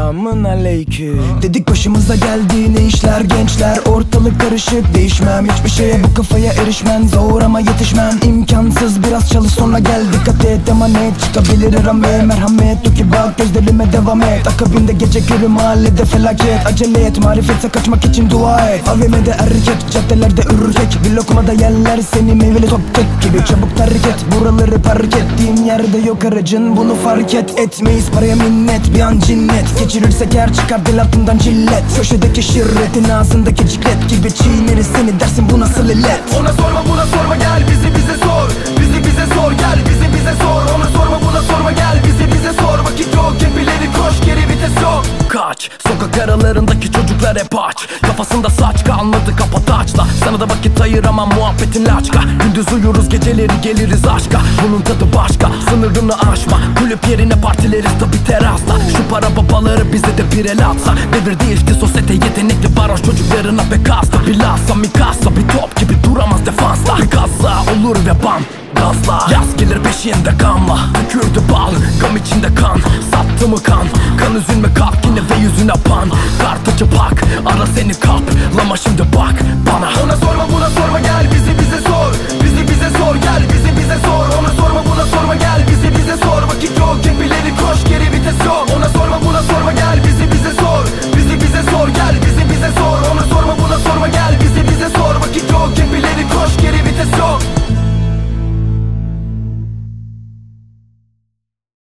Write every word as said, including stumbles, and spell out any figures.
Selamun aleyküm. Dedik başımıza geldi ne işler gençler. Ortalık karışık, değişmem hiçbir şeye, bu kafaya erişmen zor ama yetişmem imkansız. Biraz çalış sonra gel, dikkat et emanet. Çıkabilir rame merhamet, dur ki bak gözlerime devam et. Akabinde gece körü mahallede felaket. Acele et, marifetse kaçmak için dua et. A V M'de erkek, caddelerde ürkek. Bir lokmada yerler seni meyveli top tek gibi. Çabuk terk et, buraları park ettiğin yerde yok aracın, bunu fark et. Etmeyiz paraya minnet, bir an cinnet. Geçirirsek eğer çıkar dil altından cillet. Köşedeki şirretin ağzındaki ciklet gibi çiğneriz seni, dersin bu nasıl illet. Ona sorma buna sorma gel, bizi bize sor. Bizi bize sor gel, bizi bize sor. Ona sorma buna sorma gel, bizi bize sor. Vakit yok, hep ileri koş, geri vites yok. Kaç, sokak aralarındaki çocuklar hep aç. Kafasında saç kalmadı, kapat açla. Sana da vakit ayıramam, muhabbetin laçka. Gündüz uyuruz, geceleri geliriz aşka. Bunun tadı başka, sınırını aşma. Kulüp yerine partileriz tabi terasta. Şu para babaları bize de bir el atsa. Devir değişti, sosyete yetenekli varoş çocuklarına pek hasta. Bilhassa Mikasa bir top gibi duramaz defansla. Bir kaza olur ve bam gazla. Yaz gelir peşinde kanla. Tükürdü bal, gam içinde kan. Sattı mı kan, kan üzülme kalk yine ve yüzüne pan. Kart açıp hak,